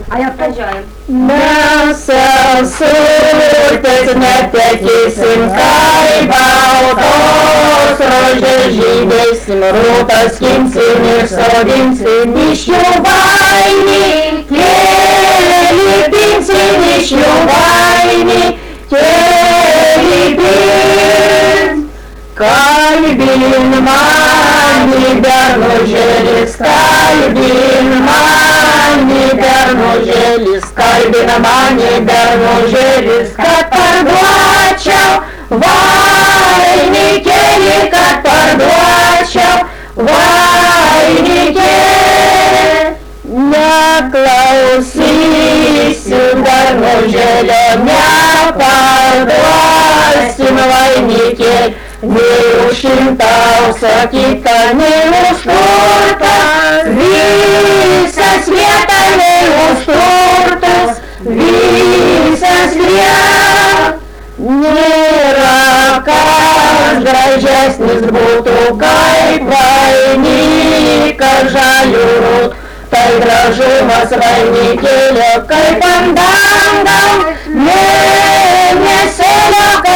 Važiuojam. Mes sesutės netekysim, kai baltos rožės žydėsim, rūtas skinsim ir sodinsim iš jų vainikėlį, pinsim iš jų vainikėlį, kalbin mani bernužėlis, kalbin mani bernužėlis, kalbina mani bernužėlis, kad parduočiau vainikėlį, kad parduočiau vainikėlį. Neklausysiu bernužėlio, neparduosim vainikėlį, nei už 100 kitą, nei už turtą, visas vieta, nei už turtas, visas vieta. Nėra kas gražesnis būtų, kaip vainikas žalių, tai gražumas vainikėlio, kaip ant dangaus mėnesėlio.